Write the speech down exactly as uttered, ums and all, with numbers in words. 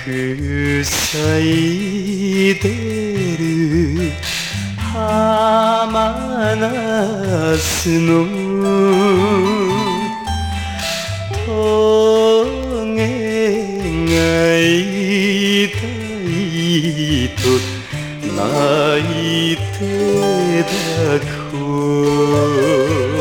く咲いてる浜那須の棘が痛いと泣いて抱こう